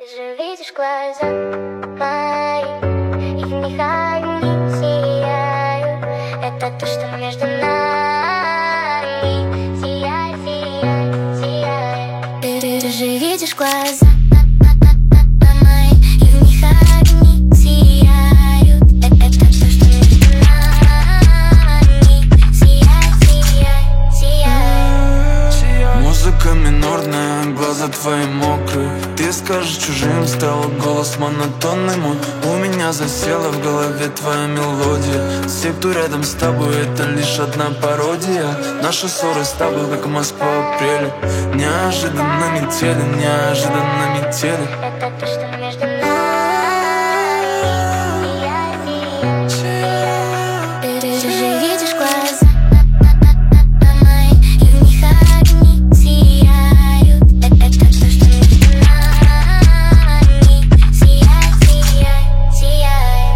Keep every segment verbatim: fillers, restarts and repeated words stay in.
Ты же видишь глаза мои, и в них огни сияют. Это то, что между нами сияет, сияет, сияет. Ты, ты, ты же видишь глаза мои, и в них огни сияют. Это, это то, что между нами сияет, сияет, сияет. Музыка минорная, глаза твои мокрые. Ты скажешь чужим, стал голос монотонный мой. У меня засела в голове твоя мелодия. Все, кто рядом с тобой, это лишь одна пародия. Наши ссоры с тобой, как Москва в апреле. Неожиданно метели, неожиданно метели. Это то, что между нами сияет, сияет. Ты, ты же видишь глаза мои, и в них огни сияют. Это, это то, что между нами сияет, сияет, сияет.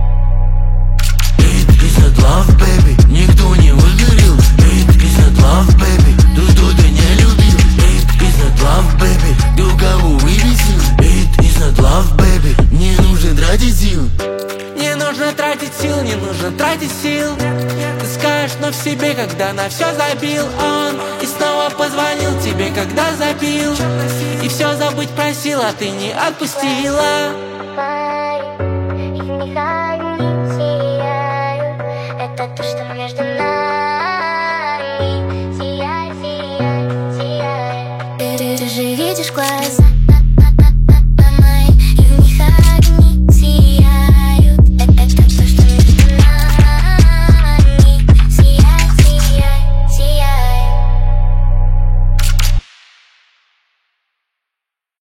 It is not love, baby, никто не выгорел. It is not love, baby, тот, кто ты не любил. It is not love, baby, ты у кого выбесил. It is not love, baby, не нужно тратить сил. Не нужно тратить сил, не нужно тратить сил. Ты скажешь, но в себе, когда на все забил он. И снова позвонил тебе, когда забил. И все забыть просил, а ты не отпустила. Мои, и в них огни сияют.